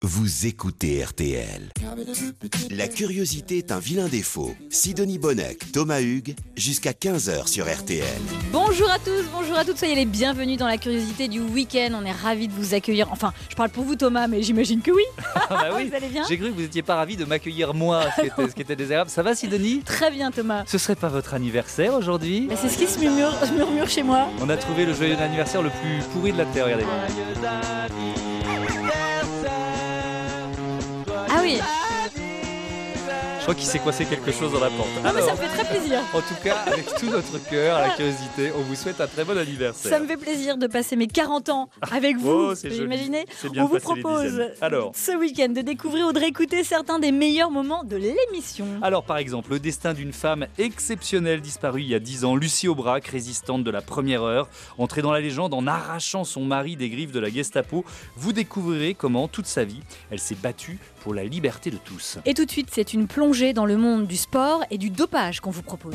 Vous écoutez RTL. La curiosité est un vilain défaut. Sidonie Bonnec, Thomas Hugues, jusqu'à 15h sur RTL. Bonjour à tous, bonjour à toutes, soyez les bienvenus dans la curiosité du week-end. On est ravis de vous accueillir. Enfin, je parle pour vous Thomas, mais j'imagine que oui. Bah oui. Vous allez bien ? J'ai cru que vous n'étiez pas ravi de m'accueillir moi, ce qui était désagréable. Ça va Sidonie ? Très bien Thomas. Ce serait pas votre anniversaire aujourd'hui ? C'est ce qui se murmure chez moi. On a trouvé le joyeux anniversaire le plus pourri de la Terre, regardez. Ah oui. Je crois qu'il s'est coincé quelque chose dans la porte. Non mais ça me fait très plaisir. En tout cas, avec tout notre cœur, à la curiosité, on vous souhaite un très bon anniversaire. Ça me fait plaisir de passer mes 40 ans avec vous. Oh, c'est vous joli. imaginez ? C'est bien On vous passé les propose dizaines. Alors ce week-end de découvrir ou de réécouter certains des meilleurs moments de l'émission. Alors par exemple, le destin d'une femme exceptionnelle disparue il y a 10 ans, Lucie Aubrac, résistante de la première heure, entrée dans la légende en arrachant son mari des griffes de la Gestapo. Vous découvrirez comment, toute sa vie, elle s'est battue pour la liberté de tous. Et tout de suite, c'est une plongée dans le monde du sport et du dopage qu'on vous propose.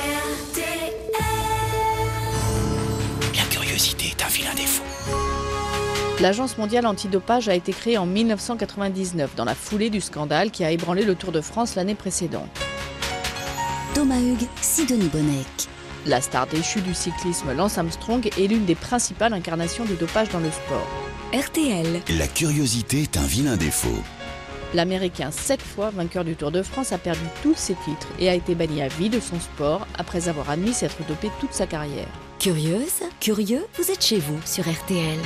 La curiosité est un vilain défaut. L'Agence mondiale antidopage a été créée en 1999 dans la foulée du scandale qui a ébranlé le Tour de France l'année précédente. Thomas Hugues, Sidonie Bonnec. La star déchue du cyclisme, Lance Armstrong, est l'une des principales incarnations du dopage dans le sport. RTL. La curiosité est un vilain défaut. L'Américain, 7 fois vainqueur du Tour de France, a perdu tous ses titres et a été banni à vie de son sport après avoir admis s'être dopé toute sa carrière. Curieuse, curieux, vous êtes chez vous sur RTL.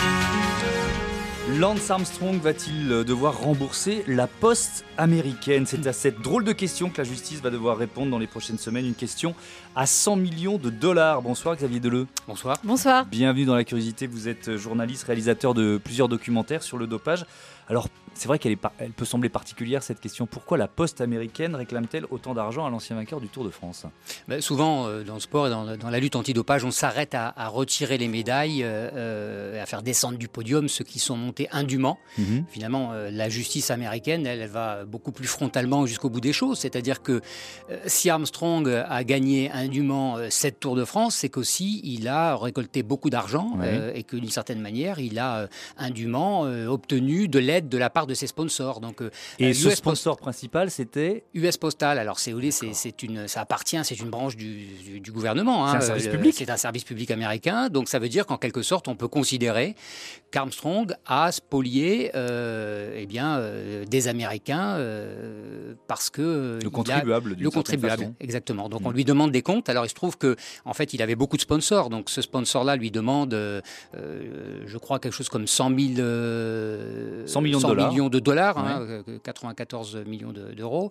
Lance Armstrong va-t-il devoir rembourser la poste américaine ? C'est à cette drôle de question que la justice va devoir répondre dans les prochaines semaines. Une question à 100 millions de dollars. Bonsoir Xavier Deleu. Bonsoir. Bonsoir. Bienvenue dans la curiosité. Vous êtes journaliste, réalisateur de plusieurs documentaires sur le dopage. Alors, c'est vrai qu'elle peut sembler particulière cette question. Pourquoi la poste américaine réclame-t-elle autant d'argent à l'ancien vainqueur du Tour de France ? Souvent, dans le sport et dans la lutte antidopage, on s'arrête à retirer les médailles, à faire descendre du podium ceux qui sont montés indûment. Finalement, la justice américaine, elle va beaucoup plus frontalement jusqu'au bout des choses. C'est-à-dire que si Armstrong a gagné indûment 7 Tours de France, c'est qu'aussi il a récolté beaucoup d'argent et que d'une certaine manière, il a indûment obtenu de l'aide de la part de ses sponsors. Donc, et ce sponsor principal, c'était US Postal. Alors, ça appartient, c'est une branche du gouvernement. C'est un service public. C'est un service public américain. Donc, ça veut dire qu'en quelque sorte, on peut considérer qu'Armstrong a spolié des Américains parce que le contribuable, exactement. Donc, on lui demande des comptes. Alors, il se trouve que en fait, il avait beaucoup de sponsors. Donc, ce sponsor-là lui demande, je crois, quelque chose comme 100 millions de dollars, 94 millions d'euros.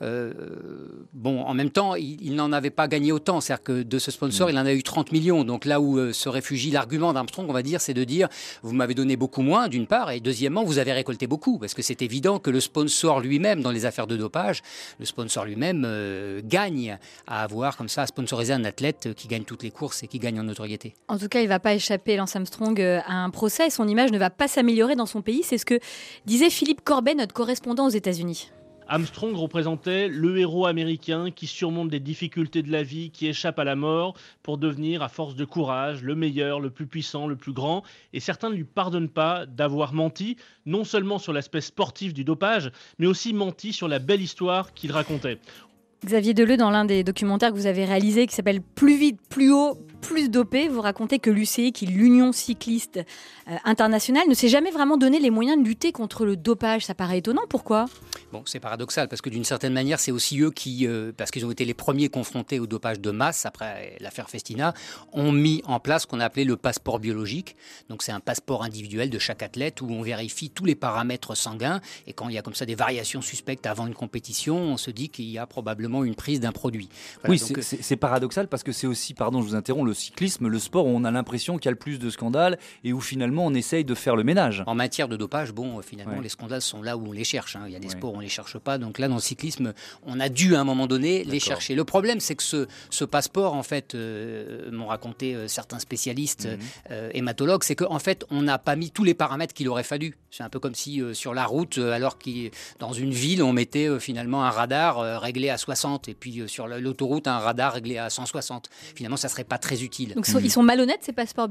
En même temps, il n'en avait pas gagné autant. C'est-à-dire que de ce sponsor, il en a eu 30 millions. Donc là où se réfugie l'argument d'Armstrong, on va dire, c'est de dire, vous m'avez donné beaucoup moins, d'une part, et deuxièmement, vous avez récolté beaucoup. Parce que c'est évident que le sponsor lui-même, dans les affaires de dopage, le sponsor lui-même gagne à avoir, comme ça, à sponsoriser un athlète qui gagne toutes les courses et qui gagne en notoriété. En tout cas, il ne va pas échapper, Lance Armstrong, à un procès. Son image ne va pas s'améliorer dans son pays. C'est ce que disait Philippe Corbet, notre correspondant aux États-Unis. Armstrong représentait le héros américain qui surmonte les difficultés de la vie, qui échappe à la mort pour devenir, à force de courage, le meilleur, le plus puissant, le plus grand. Et certains ne lui pardonnent pas d'avoir menti, non seulement sur l'aspect sportif du dopage, mais aussi menti sur la belle histoire qu'il racontait. Xavier Deleu, dans l'un des documentaires que vous avez réalisé, qui s'appelle « Plus vite, plus haut, plus dopé », vous racontez que l'UCI, qui est l'Union cycliste internationale, ne s'est jamais vraiment donné les moyens de lutter contre le dopage. Ça paraît étonnant, pourquoi ? C'est paradoxal, parce que d'une certaine manière, c'est aussi eux qui, parce qu'ils ont été les premiers confrontés au dopage de masse, après l'affaire Festina, ont mis en place ce qu'on a appelé le passeport biologique. Donc c'est un passeport individuel de chaque athlète où on vérifie tous les paramètres sanguins, et quand il y a comme ça des variations suspectes avant une compétition, on se dit qu'il y a probablement une prise d'un produit. Voilà, c'est paradoxal, parce que c'est aussi, pardon, je vous interromps, le cyclisme, le sport où on a l'impression qu'il y a le plus de scandales et où finalement on essaye de faire le ménage. En matière de dopage, finalement, les scandales sont là où on les cherche. Il y a des sports où on les cherche pas. Donc là, dans le cyclisme, on a dû à un moment donné les chercher. Le problème, c'est que ce passeport, en fait, m'ont raconté certains spécialistes hématologues, c'est qu'en fait, on n'a pas mis tous les paramètres qu'il aurait fallu. C'est un peu comme si sur la route, alors que dans une ville, on mettait finalement un radar réglé à 60 et puis sur l'autoroute, un radar réglé à 160. Finalement, ça serait pas très utile. Donc ils sont malhonnêtes, ces passeports biologiques ?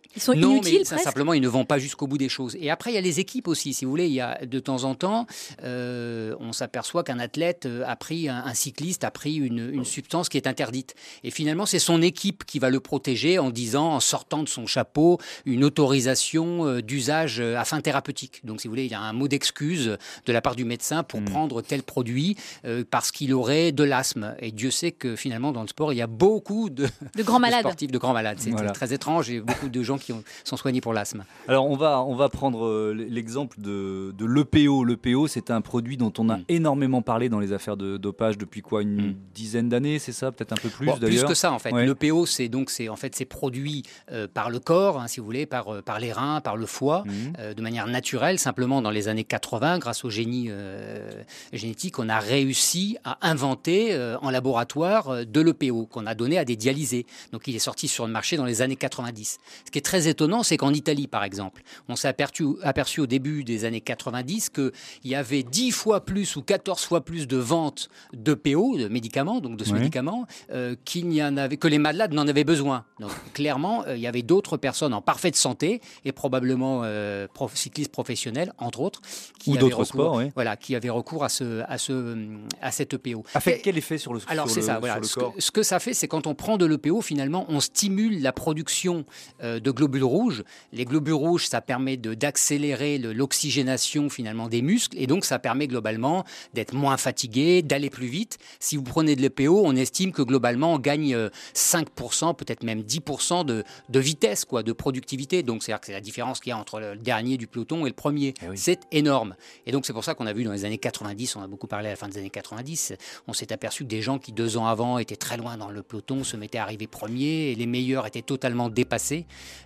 Ils sont non, inutiles, mais presque. simplement, ils ne vont pas jusqu'au bout des choses. Et après, il y a les équipes aussi, si vous voulez. Il y a de temps en temps, on s'aperçoit qu'un athlète a pris, un cycliste a pris une substance qui est interdite. Et finalement, c'est son équipe qui va le protéger en disant, en sortant de son chapeau, une autorisation d'usage à fin thérapeutique. Donc, si vous voulez, il y a un mot d'excuse de la part du médecin pour prendre tel produit parce qu'il aurait de l'asthme. Et Dieu sait que finalement, dans le sport, il y a beaucoup de grands malades. sportifs, de grands malades. C'est très étrange et beaucoup de gens qui sont soignés pour l'asthme. Alors on va prendre l'exemple de l'EPO. L'EPO, c'est un produit dont on a énormément parlé dans les affaires de dopage depuis une dizaine d'années, c'est ça, peut-être un peu plus d'ailleurs. Plus que ça en fait. Ouais. L'EPO, c'est produit par le corps, si vous voulez, par les reins, par le foie, de manière naturelle. Simplement dans les années 80, grâce au génie génétique, on a réussi à inventer en laboratoire de l'EPO qu'on a donné à des dialysés. Donc il est sorti sur le marché dans les années 90. Ce qui est très étonnant, c'est qu'en Italie, par exemple, on s'est aperçu au début des années 90 qu'il y avait 10 fois plus ou 14 fois plus de ventes d'EPO, de médicaments, donc de ce médicament, que les malades n'en avaient besoin. Donc clairement, il y avait d'autres personnes en parfaite santé et probablement cyclistes professionnels, entre autres, qui avaient recours à cet EPO. Quel effet sur le corps? Alors c'est ça, voilà. Ce que ça fait, c'est quand on prend de l'EPO, finalement, on stimule la production de globules rouges. Les globules rouges, ça permet d'accélérer l'oxygénation finalement des muscles et donc ça permet globalement d'être moins fatigué, d'aller plus vite. Si vous prenez de l'EPO, on estime que globalement on gagne 5%, peut-être même 10% de vitesse, de productivité. Donc c'est-à-dire que c'est la différence qu'il y a entre le dernier du peloton et le premier. C'est énorme. Et donc c'est pour ça qu'on a vu dans les années 90, on a beaucoup parlé à la fin des années 90, on s'est aperçu que des gens qui 2 ans avant étaient très loin dans le peloton se mettaient à arriver premiers et les meilleurs étaient totalement dépassés.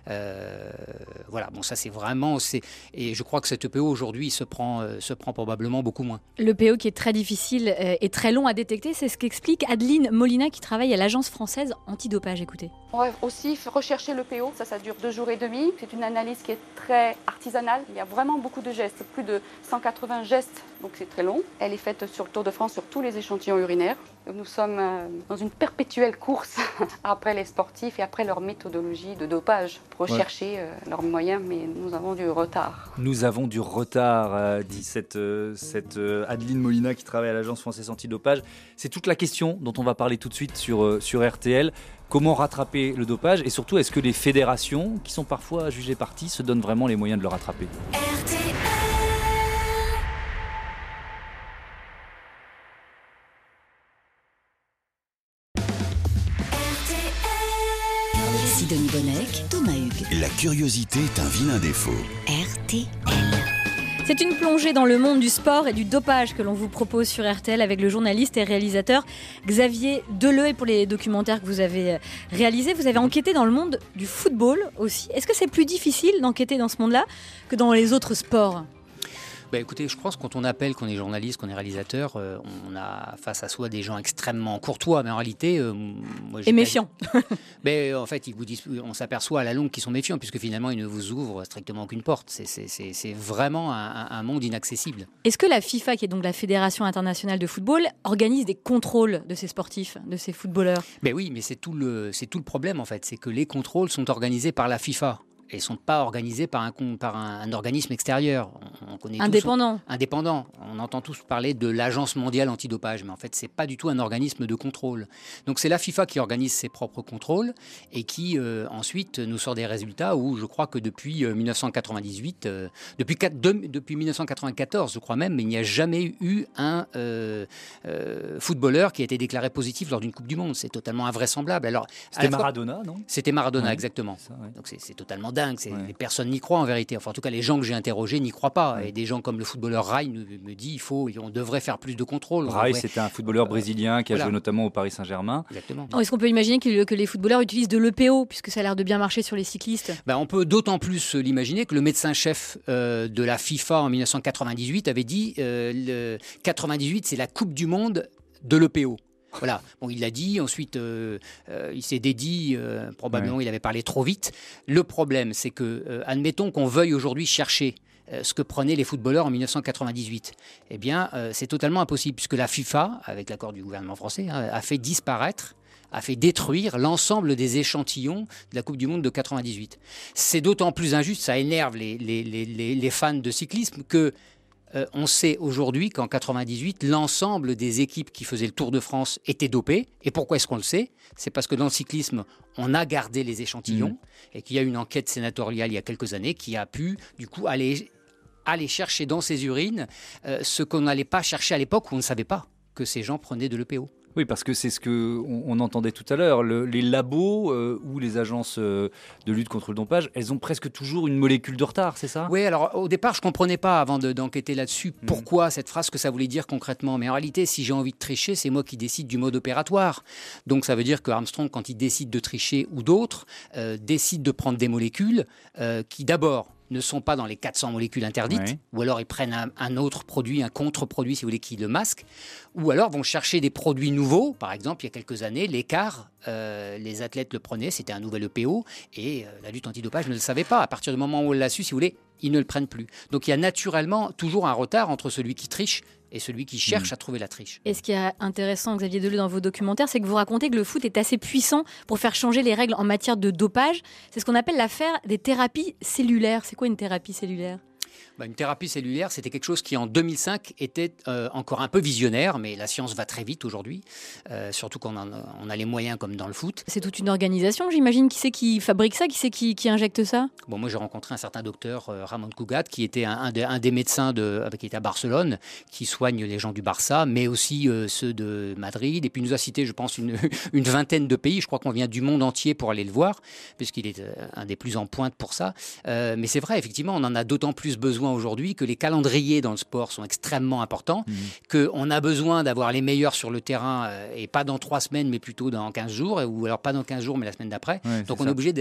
Voilà, bon ça c'est vraiment... Et je crois que cet EPO aujourd'hui se prend probablement beaucoup moins. L'EPO qui est très difficile et très long à détecter, c'est ce qu'explique Adeline Molina qui travaille à l'agence française antidopage. Écoutez. On va aussi rechercher l'EPO, ça dure 2 jours et demi. C'est une analyse qui est très artisanale, il y a vraiment beaucoup de gestes, plus de 180 gestes, donc c'est très long. Elle est faite sur le Tour de France, sur tous les échantillons urinaires. Nous sommes dans une perpétuelle course après les sportifs et après leur méthodologie de dopage pour rechercher leurs moyens, mais nous avons du retard. Nous avons du retard, dit cette Adeline Molina qui travaille à l'agence française antidopage. C'est toute la question dont on va parler tout de suite sur RTL. Comment rattraper le dopage et surtout, est-ce que les fédérations, qui sont parfois jugées parties, se donnent vraiment les moyens de le rattraper? RTL. Sidonie Bonnec, Thomas Hugues. La curiosité est un vilain défaut. RTL. C'est une plongée dans le monde du sport et du dopage que l'on vous propose sur RTL avec le journaliste et réalisateur Xavier Deleu. Et pour les documentaires que vous avez réalisés, vous avez enquêté dans le monde du football aussi. Est-ce que c'est plus difficile d'enquêter dans ce monde-là que dans les autres sports ? Écoutez, je pense que quand on appelle, qu'on est journaliste, qu'on est réalisateur, on a face à soi des gens extrêmement courtois, mais en réalité... et méfiants. En fait, ils vous disent, on s'aperçoit à la longue qu'ils sont méfiants, puisque finalement, ils ne vous ouvrent strictement aucune porte. C'est vraiment un monde inaccessible. Est-ce que la FIFA, qui est donc la Fédération internationale de football, organise des contrôles de ces sportifs, de ces footballeurs ? Oui, mais c'est tout le problème, en fait. C'est que les contrôles sont organisés par la FIFA. Et ne sont pas organisés par un organisme extérieur. On connaît indépendant. Indépendant. On entend tous parler de l'Agence mondiale antidopage, mais en fait, ce n'est pas du tout un organisme de contrôle. Donc c'est la FIFA qui organise ses propres contrôles et qui ensuite nous sort des résultats où je crois que depuis 1998, depuis 1994, je crois même, mais il n'y a jamais eu un footballeur qui a été déclaré positif lors d'une Coupe du Monde. C'est totalement invraisemblable. Alors, c'était Maradona, non ? C'était Maradona, exactement. Ça, Donc c'est totalement dingue. Les personnes n'y croient en vérité. Enfin, en tout cas, les gens que j'ai interrogés n'y croient pas. Et des gens comme le footballeur Rai me dit on devrait faire plus de contrôles. Rai, c'était un footballeur brésilien qui a joué notamment au Paris Saint-Germain. Exactement. Est-ce qu'on peut imaginer que les footballeurs utilisent de l'EPO, puisque ça a l'air de bien marcher sur les cyclistes ? On peut d'autant plus l'imaginer que le médecin-chef de la FIFA en 1998 avait dit 98, c'est la Coupe du Monde de l'EPO. Voilà, il l'a dit, ensuite il s'est dédié, probablement il avait parlé trop vite. Le problème, c'est que, admettons qu'on veuille aujourd'hui chercher ce que prenaient les footballeurs en 1998. Eh bien, c'est totalement impossible, puisque la FIFA, avec l'accord du gouvernement français, a fait disparaître a fait détruire l'ensemble des échantillons de la Coupe du Monde de 98. C'est d'autant plus injuste, ça énerve les fans de cyclisme que on sait aujourd'hui qu'en 98, l'ensemble des équipes qui faisaient le Tour de France étaient dopées. Et pourquoi est-ce qu'on le sait ? C'est parce que dans le cyclisme, on a gardé les échantillons et qu'il y a une enquête sénatoriale il y a quelques années qui a pu du coup aller chercher dans ses urines ce qu'on n'allait pas chercher à l'époque où on ne savait pas que ces gens prenaient de l'EPO. Oui, parce que c'est ce qu'on entendait tout à l'heure. Les labos ou les agences de lutte contre le dopage, elles ont presque toujours une molécule de retard, c'est ça ? Oui, alors au départ, je ne comprenais pas, avant d'enquêter là-dessus, pourquoi cette phrase, que ça voulait dire concrètement. Mais en réalité, si j'ai envie de tricher, c'est moi qui décide du mode opératoire. Donc ça veut dire que Armstrong, quand il décide de tricher ou d'autres, décide de prendre des molécules qui d'abord ne sont pas dans les 400 molécules interdites, ou alors ils prennent un autre produit, un contre-produit, si vous voulez, qui le masque, ou alors vont chercher des produits nouveaux. Par exemple, il y a quelques années, l'écart, les athlètes le prenaient, c'était un nouvel EPO, et la lutte antidopage ne le savait pas. À partir du moment où on l'a su, si vous voulez, ils ne le prennent plus. Donc il y a naturellement toujours un retard entre celui qui triche et celui qui cherche à trouver la triche. Et ce qui est intéressant, Xavier Deleu, dans vos documentaires, c'est que vous racontez que le foot est assez puissant pour faire changer les règles en matière de dopage. C'est ce qu'on appelle l'affaire des thérapies cellulaires. C'est quoi une thérapie cellulaire ? Une thérapie cellulaire, c'était quelque chose qui en 2005 était encore un peu visionnaire, mais la science va très vite aujourd'hui, surtout qu'on on a les moyens comme dans le foot. C'est toute une organisation, j'imagine. Qui c'est qui fabrique ça ? Qui c'est qui injecte ça ? Bon, moi j'ai rencontré un certain docteur, Ramon Cugat, qui était un des médecins qui était à Barcelone, qui soigne les gens du Barça, mais aussi ceux de Madrid. Et puis il nous a cité, je pense, une vingtaine de pays. Je crois qu'on vient du monde entier pour aller le voir, puisqu'il est un des plus en pointe pour ça. Mais c'est vrai, effectivement, on en a d'autant plus besoin aujourd'hui que les calendriers dans le sport sont extrêmement importants, qu'on a besoin d'avoir les meilleurs sur le terrain et pas dans 3 semaines mais plutôt dans 15 jours, ou alors pas dans 15 jours mais la semaine d'après. Donc on est obligé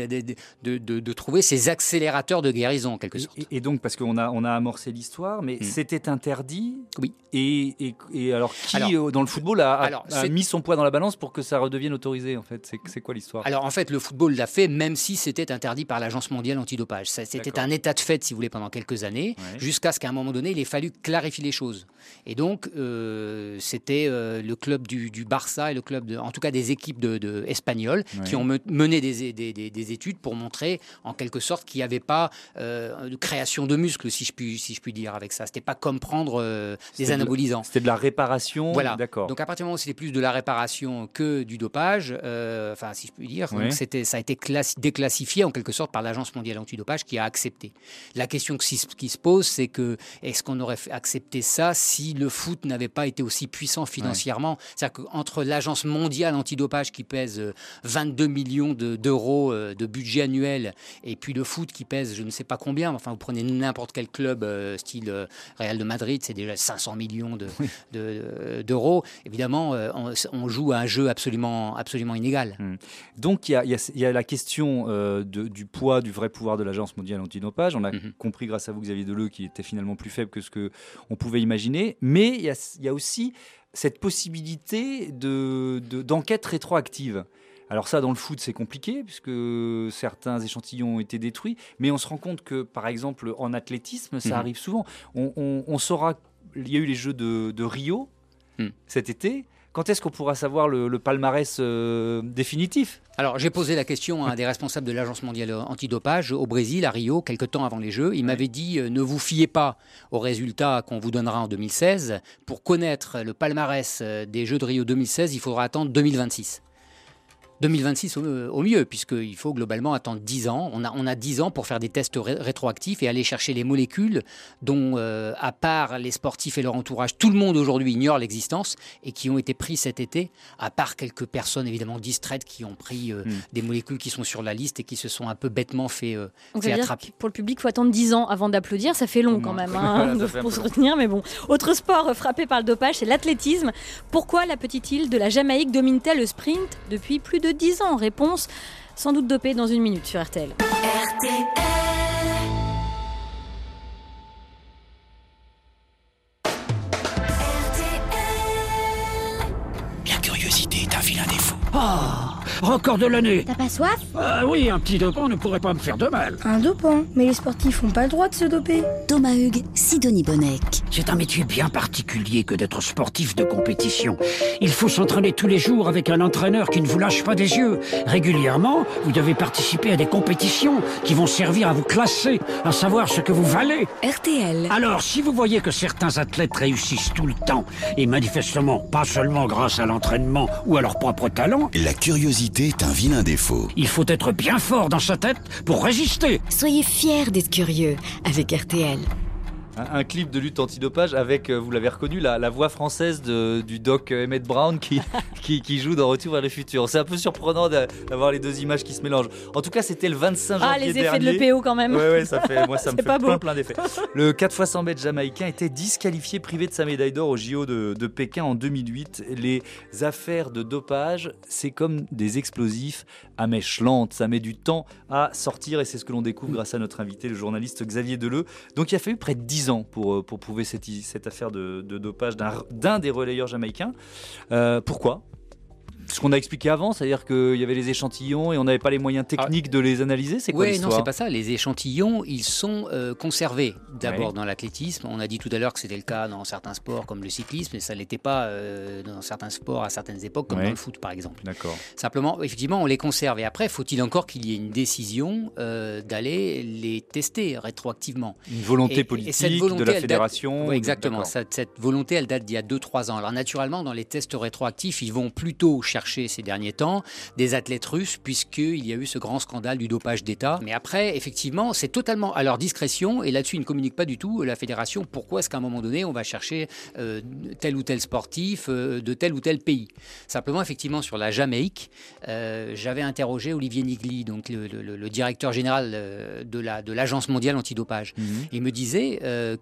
de trouver ces accélérateurs de guérison en quelque sorte. Et donc parce qu'on a amorcé l'histoire, mais c'était interdit. Oui. Et alors qui dans le football a mis son poids dans la balance pour que ça redevienne autorisé en fait ? C'est quoi l'histoire ? Alors en fait le football l'a fait même si c'était interdit par l'Agence mondiale antidopage. C'était un état de fait si vous voulez pendant quelques années. Jusqu'à ce qu'à un moment donné, il ait fallu clarifier les choses. Et donc, c'était le club du Barça et le club, en tout cas des équipes espagnoles, qui ont mené des études pour montrer, en quelque sorte, qu'il n'y avait pas de création de muscles, si je puis dire, avec ça. C'était pas comme prendre des anabolisants. C'était de la réparation. Voilà. D'accord. Donc, à partir du moment où c'était plus de la réparation que du dopage, si je puis dire, donc ça a été déclassifié, en quelque sorte, par l'Agence mondiale antidopage qui a accepté. La question qui se pose, c'est que est-ce qu'on aurait accepté ça si le foot n'avait pas été aussi puissant financièrement ? C'est-à-dire qu'entre l'Agence mondiale antidopage qui pèse 22 millions d'euros de budget annuel et puis le foot qui pèse je ne sais pas combien, enfin vous prenez n'importe quel club style Real de Madrid, c'est déjà 500 millions d'euros. Évidemment, on joue à un jeu absolument inégal. Donc il y a la question du poids, du vrai pouvoir de l'Agence mondiale antidopage. On a compris grâce à vous, Xavier Deleu, qui était finalement plus faible que ce qu'on pouvait imaginer. Mais il y a aussi cette possibilité d'enquête rétroactive. Alors ça, dans le foot, c'est compliqué, puisque certains échantillons ont été détruits. Mais on se rend compte que, par exemple, en athlétisme, ça arrive souvent. On saura, il y a eu les Jeux de Rio cet été. Quand est-ce qu'on pourra savoir le palmarès définitif ? Alors, j'ai posé la question à un des responsables de l'Agence mondiale antidopage au Brésil, à Rio, quelque temps avant les Jeux. Il m'avait dit ne vous fiez pas aux résultats qu'on vous donnera en 2016. Pour connaître le palmarès des Jeux de Rio 2016, il faudra attendre 2026. 2026 au mieux, puisqu'il faut globalement attendre 10 ans. On a 10 ans pour faire des tests rétroactifs et aller chercher les molécules dont, à part les sportifs et leur entourage, tout le monde aujourd'hui ignore l'existence et qui ont été pris cet été, à part quelques personnes évidemment distraites qui ont pris des molécules qui sont sur la liste et qui se sont un peu bêtement fait attraper. Pour le public, il faut attendre 10 ans avant d'applaudir. Ça fait long quand même pour se retenir, mais bon. Autre sport frappé par le dopage, c'est l'athlétisme. Pourquoi la petite île de la Jamaïque domine-t-elle le sprint depuis plus de 10 ans ? Réponse sans doute dopée dans 1 minute sur RTL. La curiosité est un vilain défaut. record de l'année. T'as pas soif? Oui, un petit dopant ne pourrait pas me faire de mal. Un dopant? Mais les sportifs n'ont pas le droit de se doper. Thomas Hugues, Sidonie Bonnec. C'est un métier bien particulier que d'être sportif de compétition. Il faut s'entraîner tous les jours avec un entraîneur qui ne vous lâche pas des yeux. Régulièrement, vous devez participer à des compétitions qui vont servir à vous classer, à savoir ce que vous valez. RTL. Alors, si vous voyez que certains athlètes réussissent tout le temps, et manifestement pas seulement grâce à l'entraînement ou à leur propre talent, La curiosité est un vilain défaut. il faut être bien fort dans sa tête pour résister. Soyez fiers d'être curieux avec RTL. Un clip de lutte antidopage avec, vous l'avez reconnu, la voix française du doc Emmett Brown qui joue dans Retour vers le futur. C'est un peu surprenant d'avoir les deux images qui se mélangent. En tout cas, c'était le 25 janvier dernier. Les effets de l'EPO quand même. Ouais, ça me fait plein d'effets. beau. Le 4x100 mètres jamaïcain était disqualifié, privé de sa médaille d'or au JO de Pékin en 2008. Les affaires de dopage, c'est comme des explosifs à mèche lente. Ça met du temps à sortir et c'est ce que l'on découvre grâce à notre invité, le journaliste Xavier Deleu. Donc il a fallu près de 10 ans pour prouver cette affaire de dopage d'un des relayeurs jamaïcains. Pourquoi ? Ce qu'on a expliqué avant, c'est-à-dire qu'il y avait les échantillons et on n'avait pas les moyens techniques de les analyser, c'est quoi l'histoire ? Non, c'est pas ça. Les échantillons, ils sont conservés. D'abord dans l'athlétisme, on a dit tout à l'heure que c'était le cas dans certains sports comme le cyclisme, mais ça ne l'était pas dans certains sports à certaines époques, comme dans le foot par exemple. D'accord. Simplement, effectivement, on les conserve. Et après, faut-il encore qu'il y ait une décision d'aller les tester rétroactivement ? Une volonté politique de la fédération. Oui, exactement. Cette volonté, elle date d'il y a 2-3 ans. Alors naturellement, dans les tests rétroactifs, ils vont plutôt chercher ces derniers temps des athlètes russes puisqu'il y a eu ce grand scandale du dopage d'État. Mais après, effectivement, c'est totalement à leur discrétion et là-dessus, ils ne communiquent pas du tout, la fédération, pourquoi est-ce qu'à un moment donné, on va chercher tel ou tel sportif de tel ou tel pays. Simplement, effectivement, sur la Jamaïque, j'avais interrogé Olivier Nigli, donc le directeur général de l'Agence mondiale antidopage. Il me disait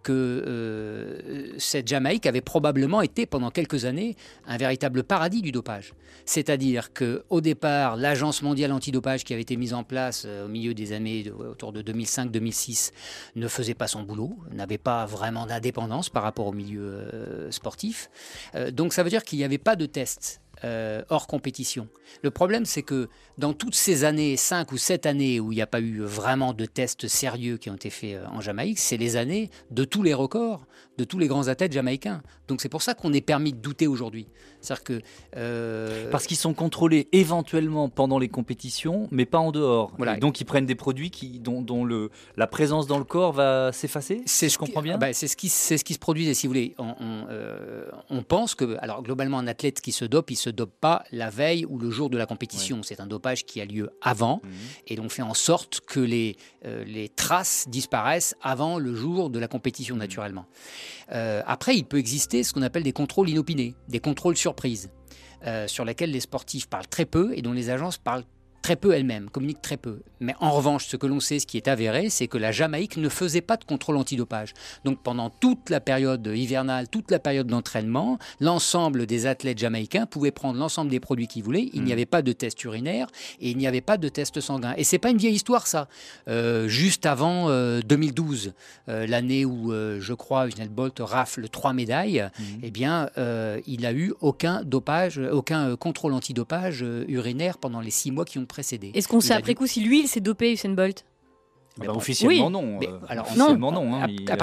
que cette Jamaïque avait probablement été pendant quelques années un véritable paradis du dopage. C'est-à-dire qu'au départ, l'Agence mondiale antidopage qui avait été mise en place au milieu des années autour de 2005-2006 ne faisait pas son boulot, n'avait pas vraiment d'indépendance par rapport au milieu sportif. Donc ça veut dire qu'il n'y avait pas de tests hors compétition. Le problème, c'est que dans toutes ces années, 5 ou 7 années où il n'y a pas eu vraiment de tests sérieux qui ont été faits en Jamaïque, c'est les années de tous les records, de tous les grands athlètes jamaïcains. Donc c'est pour ça qu'on est permis de douter aujourd'hui. C'est-à-dire que parce qu'ils sont contrôlés éventuellement pendant les compétitions, mais pas en dehors. Voilà. Et donc ils prennent des produits dont la présence dans le corps va s'effacer. Je comprends bien. C'est ce qui se produit. Et si vous voulez, on pense que, alors globalement, un athlète qui se dope, il se dope pas la veille ou le jour de la compétition. Ouais. C'est un dopage qui a lieu avant, et donc fait en sorte que les traces disparaissent avant le jour de la compétition naturellement. Après, il peut exister ce qu'on appelle des contrôles inopinés, des contrôles surprises, sur lesquels les sportifs parlent très peu et dont les agences parlent très peu elles-mêmes, communiquent très peu. Mais en revanche, ce que l'on sait, ce qui est avéré, c'est que la Jamaïque ne faisait pas de contrôle antidopage. Donc pendant toute la période hivernale, toute la période d'entraînement, l'ensemble des athlètes jamaïcains pouvaient prendre l'ensemble des produits qu'ils voulaient. Il n'y avait pas de test urinaire et il n'y avait pas de test sanguin. Et c'est pas une vieille histoire, ça. Juste avant 2012, l'année où, je crois, Usain Bolt rafle 3 médailles, eh bien, il n'a eu aucun contrôle antidopage urinaire pendant les 6 mois qui ont précédé. Est-ce qu'on sait après coup si lui, il s'est dopé, Usain Bolt ? Officiellement, non. Officiellement, non.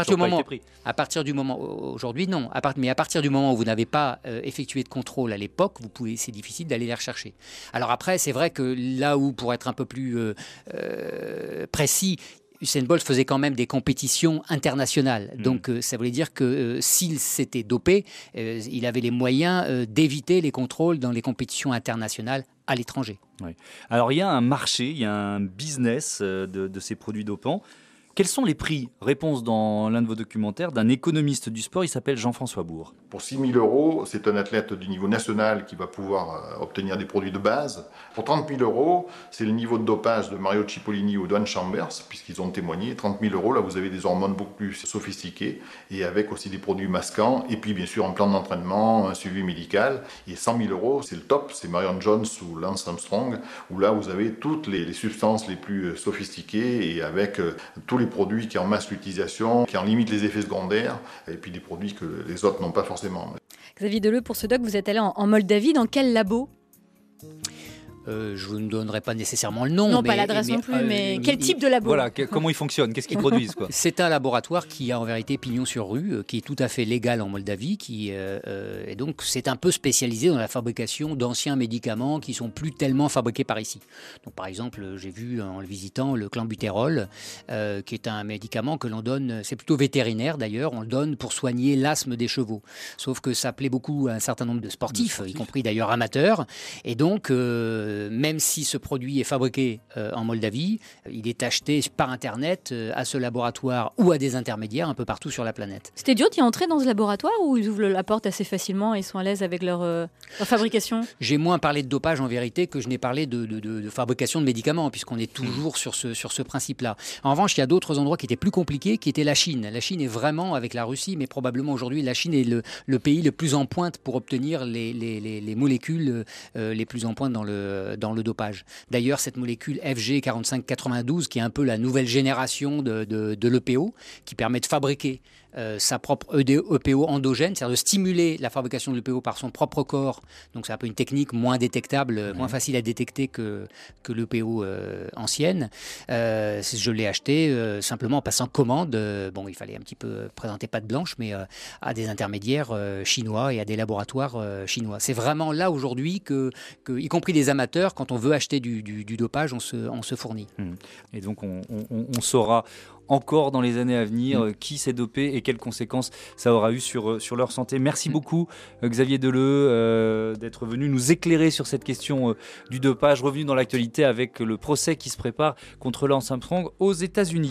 À partir du moment, aujourd'hui, non. Mais à partir du moment où vous n'avez pas effectué de contrôle à l'époque, c'est difficile d'aller les rechercher. Alors après, c'est vrai que là où, pour être un peu plus précis, Usain Bolt faisait quand même des compétitions internationales. Donc ça voulait dire que s'il s'était dopé, il avait les moyens d'éviter les contrôles dans les compétitions internationales à l'étranger. Oui. Alors il y a un marché, il y a un business de ces produits dopants. Quels sont les prix ? Réponse dans l'un de vos documentaires d'un économiste du sport, il s'appelle Jean-François Bourg. Pour 6 000 €, c'est un athlète du niveau national qui va pouvoir obtenir des produits de base. Pour 30 000 €, c'est le niveau de dopage de Mario Cipollini ou d'Anne Chambers, puisqu'ils ont témoigné. 30 000 €, là vous avez des hormones beaucoup plus sophistiquées et avec aussi des produits masquants. Et puis bien sûr un plan d'entraînement, un suivi médical. Et 100 000 €, c'est le top, c'est Marion Jones ou Lance Armstrong, où là vous avez toutes les substances les plus sophistiquées et avec tous les produits qui en masse l'utilisation, qui en limitent les effets secondaires, et puis des produits que les autres n'ont pas forcément. Xavier Deleu, pour ce doc, vous êtes allé en Moldavie. Dans quel labo ? Je ne donnerai pas nécessairement le nom. Non, pas l'adresse non plus, mais quel type de labo? Voilà, comment ils fonctionnent, qu'est-ce qu'ils produisent, quoi. C'est un laboratoire qui a en vérité pignon sur rue, qui est tout à fait légal en Moldavie, et donc c'est un peu spécialisé dans la fabrication d'anciens médicaments qui sont plus tellement fabriqués par ici. Donc par exemple, j'ai vu en le visitant le clenbuterol, qui est un médicament que l'on donne, c'est plutôt vétérinaire d'ailleurs, on le donne pour soigner l'asthme des chevaux. Sauf que ça plaît beaucoup à un certain nombre de sportifs, y compris d'ailleurs amateurs, et donc même si ce produit est fabriqué en Moldavie, il est acheté par Internet à ce laboratoire ou à des intermédiaires un peu partout sur la planète. C'était dur d'y entrer dans ce laboratoire ou ils ouvrent la porte assez facilement et ils sont à l'aise avec leur fabrication? J'ai moins parlé de dopage en vérité que je n'ai parlé de fabrication de médicaments, puisqu'on est toujours sur ce principe-là. En revanche, il y a d'autres endroits qui étaient plus compliqués, qui étaient la Chine. La Chine est vraiment, avec la Russie, mais probablement aujourd'hui, la Chine est le pays le plus en pointe pour obtenir les molécules les plus en pointe dans le dopage. D'ailleurs, cette molécule FG4592, qui est un peu la nouvelle génération de l'EPO, qui permet de fabriquer sa propre EPO endogène, c'est-à-dire de stimuler la fabrication de l'EPO par son propre corps. Donc c'est un peu une technique moins détectable, moins facile à détecter que l'EPO ancienne. Je l'ai acheté simplement en passant commande. Il fallait un petit peu présenter patte blanche, mais à des intermédiaires chinois et à des laboratoires chinois. C'est vraiment là aujourd'hui que, y compris les amateurs, quand on veut acheter du dopage, on se fournit. Et donc on saura encore dans les années à venir qui s'est dopé et quelles conséquences ça aura eu sur leur santé. Merci beaucoup Xavier Deleu d'être venu nous éclairer sur cette question du dopage, revenu dans l'actualité avec le procès qui se prépare contre Lance Armstrong aux États-Unis.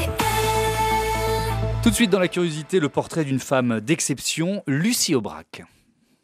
Tout de suite dans la curiosité, le portrait d'une femme d'exception, Lucie Aubrac.